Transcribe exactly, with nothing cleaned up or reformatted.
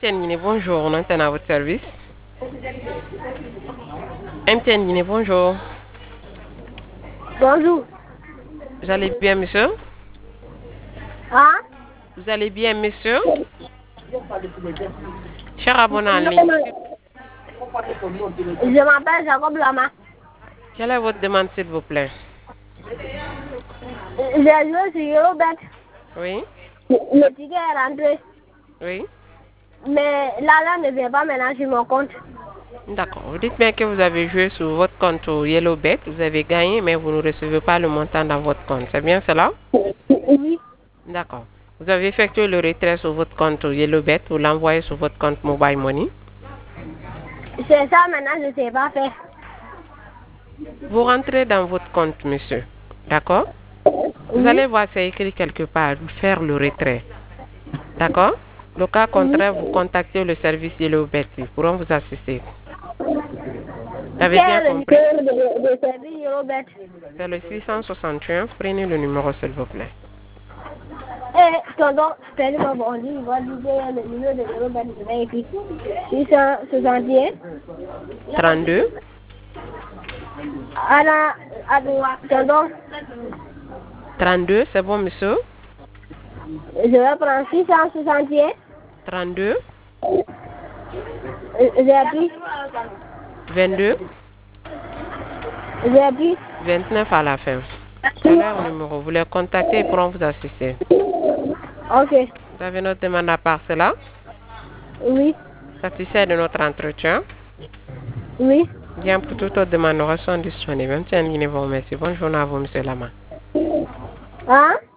M T N Guinée, bonjour, on est à votre service. M T N Guinée, bonjour. Bonjour. Vous allez bien, monsieur? Hein? Vous allez bien, monsieur? Cher abonné en ligne, Je m'appelle Jacob Lama. quelle est votre demande, s'il vous plaît? J'ai joué sur Eurobet. Oui, Le ticket est rentré. oui. Mais l'argent ne vient pas maintenant sur mon compte. D'accord. Vous dites bien que vous avez joué sur votre compte au YellowBet. Vous avez gagné, mais vous ne recevez pas le montant dans votre compte. C'est bien cela? Oui. D'accord. Vous avez effectué le retrait sur votre compte au YellowBet. Vous l'envoyez sur votre compte Mobile Money. C'est ça maintenant, je ne sais pas faire. Vous rentrez dans votre compte, monsieur. D'accord? Vous Oui. allez voir, c'est écrit quelque part, faire le retrait. D'accord? Le cas contraire, vous contactez le service YellowBet. Ils pourront vous assister. Vous avez Quel bien est le compris? numéro de, de service Eurobet? C'est le six cent soixante et un. Prenez le numéro, s'il vous plaît. Eh, tonton, fais-le-moi bon, il va dire le numéro de Eurobet, je vais écrire. six cent soixante et un. trente-deux. Anna, Adoua, tonton, trente-deux, c'est bon, monsieur? je vais prendre six cent soixante et un. trente-deux. Euh, J'ai pris, vingt-deux. j'ai pris. vingt-neuf à la fin. C'est leur numéro. Vous les contactez, ils pourront vous assister. Ok. Vous avez notre demande à part cela? Oui. Satisfait de notre entretien? Oui. Bien, pour toute autre demande, nous restons disponibles. M T N Guinée vous remercie. Bonne journée à vous, monsieur Lama. Hein?